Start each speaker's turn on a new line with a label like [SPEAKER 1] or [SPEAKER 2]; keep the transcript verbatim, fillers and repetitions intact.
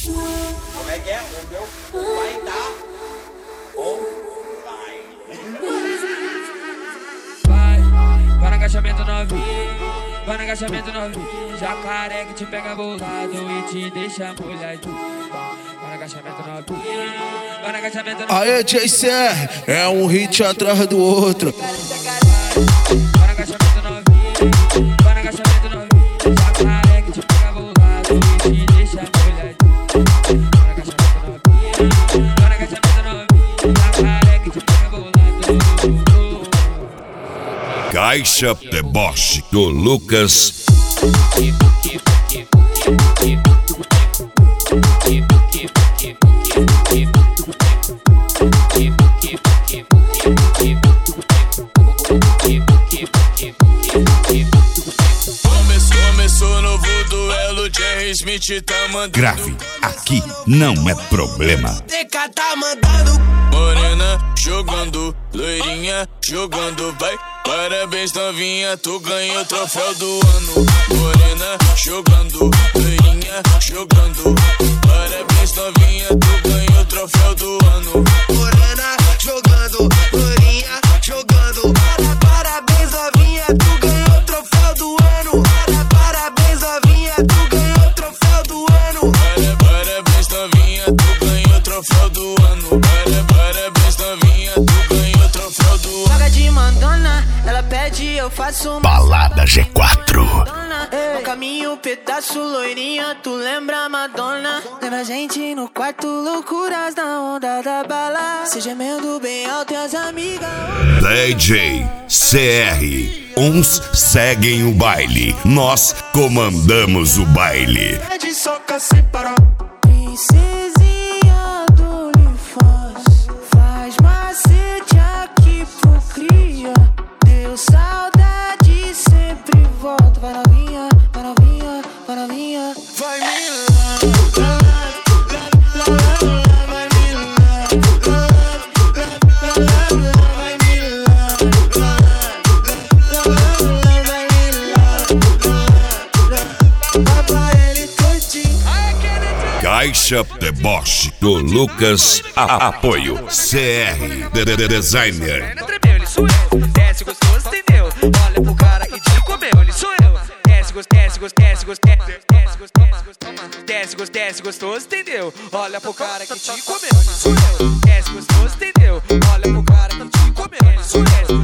[SPEAKER 1] Como é que é? O meu vai dar ou vai?
[SPEAKER 2] Vai, vai no agachamento novinho, vai no agachamento novinho. Jacaré que te pega bolado e te deixa molhadinho. Vai no agachamento novinho, vai no agachamento novinho.
[SPEAKER 3] Aê, J C R, é um hit atrás do outro.
[SPEAKER 2] Vai no agachamento novinho, vai no agachamento novinho. Jacaré que te pega bolado e te deixa molhadinho. Vai no agachamento novinho, vai no agachamento novinho. Jacaré que te pega bolado.
[SPEAKER 4] Caixa Deboche do Lucas.
[SPEAKER 5] Começou novo duelo, Jerry Smith tá mandando.
[SPEAKER 4] Grave, aqui não é problema.
[SPEAKER 5] T K tá mandando. Morena jogando, loirinha jogando, vai. Parabéns novinha, tu ganhou o troféu do ano. Morena jogando, loirinha jogando. Parabéns novinha, tu ganhou o troféu do ano. Morena jogando, loirinha jogando. Parabéns novinha, tu ganhou o troféu do ano. Parabéns novinha, tu ganhou o troféu do ano. Parabéns novinha, tu ganhou o troféu do ano. Parabéns novinha, tu ganhou o troféu do ano.
[SPEAKER 6] Paga de mandona, ela pede, eu faço uma
[SPEAKER 4] Balada G quatro.
[SPEAKER 6] No caminho, pedaço, loirinha, tu lembra Madonna? Lembra a gente no quarto, loucuras na onda da bala. Se gemendo bem alto e as amigas.
[SPEAKER 4] D J C R. Uns seguem o baile, nós comandamos o baile.
[SPEAKER 5] É de soca sem parar.
[SPEAKER 6] Princesinha do Lifaz, faz macete aqui pro cria. Deu saudade, sempre volta. Vai novinha, vai novinha, vai novinha.
[SPEAKER 5] Vai me lá, lá, lá, lá, lá, vai me lá, lá, lá, lá, vai me lá, lá, lá, vai me lá, lá, pra ele curtir.
[SPEAKER 4] Caixa Deboche do Lucas. A apoio C R de de Designer.
[SPEAKER 2] Tremeu, ele sou eu. Desce gostoso, entendeu? Olha pro cara que te comeu, ele sou eu. Desce gostoso, desce gostoso, desce gostoso, desce gostoso, desce gostoso, desce gostoso, entendeu? Olha pro cara que te comeu, ele sou eu. Desce gostoso, entendeu? Olha pro cara que te comeu, ele sou eu.